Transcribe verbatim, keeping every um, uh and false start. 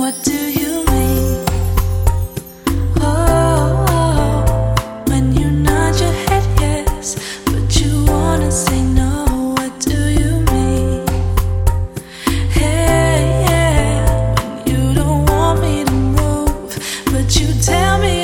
What do you mean? Oh, oh, when you nod your head yes, but you wanna say no. What do you mean? Hey, yeah, when you don't want me to move, but you tell me